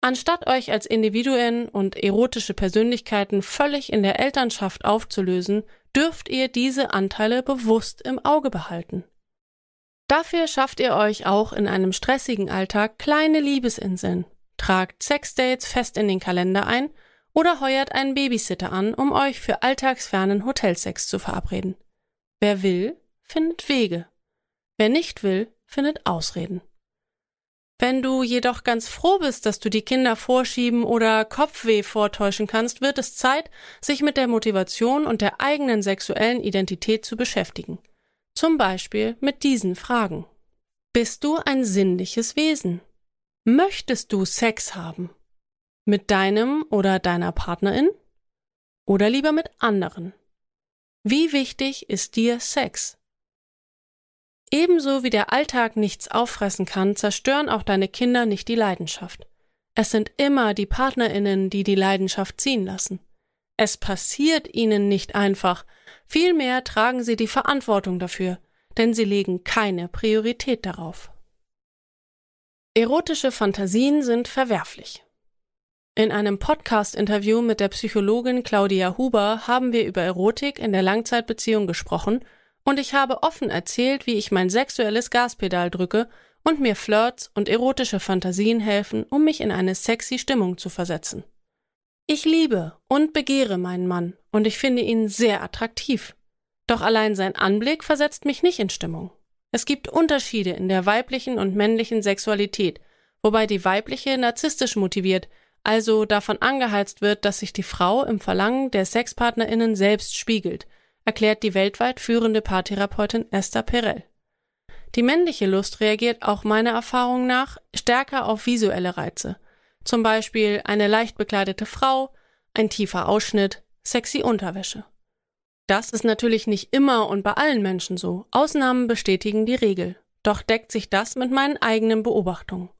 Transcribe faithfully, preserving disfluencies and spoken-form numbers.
Anstatt euch als Individuen und erotische Persönlichkeiten völlig in der Elternschaft aufzulösen, dürft ihr diese Anteile bewusst im Auge behalten. Dafür schafft ihr euch auch in einem stressigen Alltag kleine Liebesinseln, tragt Sexdates fest in den Kalender ein oder heuert einen Babysitter an, um euch für alltagsfernen Hotelsex zu verabreden. Wer will, findet Wege. Wer nicht will, findet Ausreden. Wenn du jedoch ganz froh bist, dass du die Kinder vorschieben oder Kopfweh vortäuschen kannst, wird es Zeit, sich mit der Motivation und der eigenen sexuellen Identität zu beschäftigen. Zum Beispiel mit diesen Fragen. Bist du ein sinnliches Wesen? Möchtest du Sex haben? Mit deinem oder deiner Partnerin? Oder lieber mit anderen? Wie wichtig ist dir Sex? Ebenso wie der Alltag nichts auffressen kann, zerstören auch deine Kinder nicht die Leidenschaft. Es sind immer die PartnerInnen, die die Leidenschaft ziehen lassen. Es passiert ihnen nicht einfach, vielmehr tragen sie die Verantwortung dafür, denn sie legen keine Priorität darauf. Erotische Fantasien sind verwerflich. In einem Podcast-Interview mit der Psychologin Claudia Huber haben wir über Erotik in der Langzeitbeziehung gesprochen und ich habe offen erzählt, wie ich mein sexuelles Gaspedal drücke und mir Flirts und erotische Fantasien helfen, um mich in eine sexy Stimmung zu versetzen. Ich liebe und begehre meinen Mann und ich finde ihn sehr attraktiv. Doch allein sein Anblick versetzt mich nicht in Stimmung. Es gibt Unterschiede in der weiblichen und männlichen Sexualität, wobei die weibliche narzisstisch motiviert, also davon angeheizt wird, dass sich die Frau im Verlangen der SexpartnerInnen selbst spiegelt, erklärt die weltweit führende Paartherapeutin Esther Perel. Die männliche Lust reagiert auch meiner Erfahrung nach stärker auf visuelle Reize. Zum Beispiel eine leicht bekleidete Frau, ein tiefer Ausschnitt, sexy Unterwäsche. Das ist natürlich nicht immer und bei allen Menschen so. Ausnahmen bestätigen die Regel. Doch deckt sich das mit meinen eigenen Beobachtungen.